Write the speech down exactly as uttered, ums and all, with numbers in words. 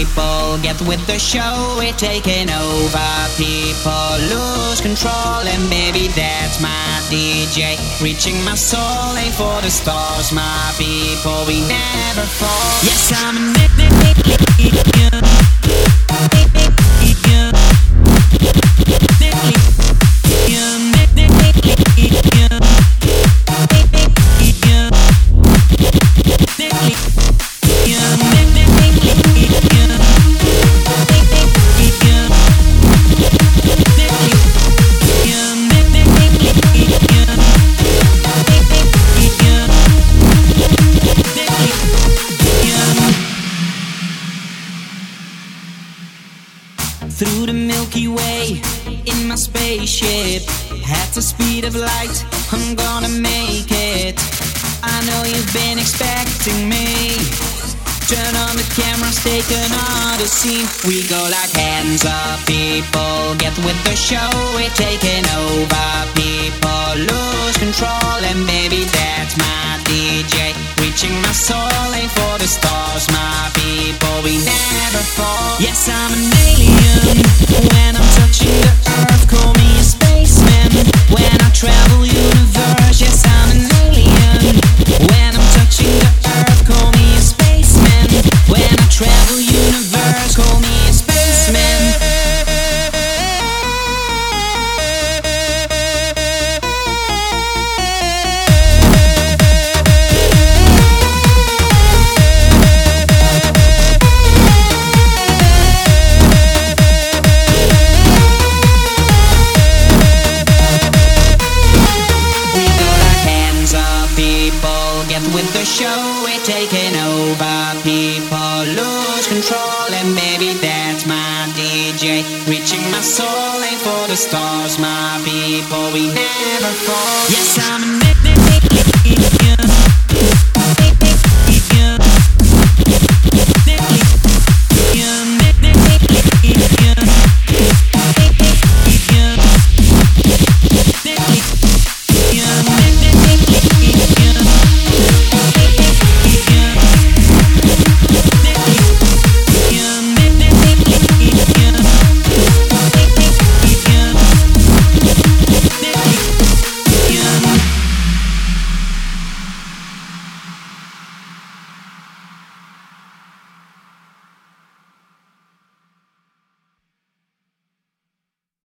people, get with the show, we're taking over. People lose control, and baby that's my D J. Reaching my soul, aim for the stars, my people, we never fall. Yes, I'm an alien. Through the Milky Way, in my spaceship, at the speed of light, I'm gonna make it. I know you've been expecting me. Turn on the cameras, take another scene. We go like hands up, people, get with the show, we're taking over. People lose control, and baby that's my D J. Reaching my soul, aim for the stars, my people, we never fall. Yes, I'm an alien. When I'm touching the earth, call me a spaceman. When I travel universe, yes, I'm an alien. When I'm touching the earth, call me a spaceman. When I travel universe, call me a spaceman. With the show, we're taking over. People lose control, and baby that's my D J. Reaching my soul, aim for the stars, my people, we never fall. Yes, I'm an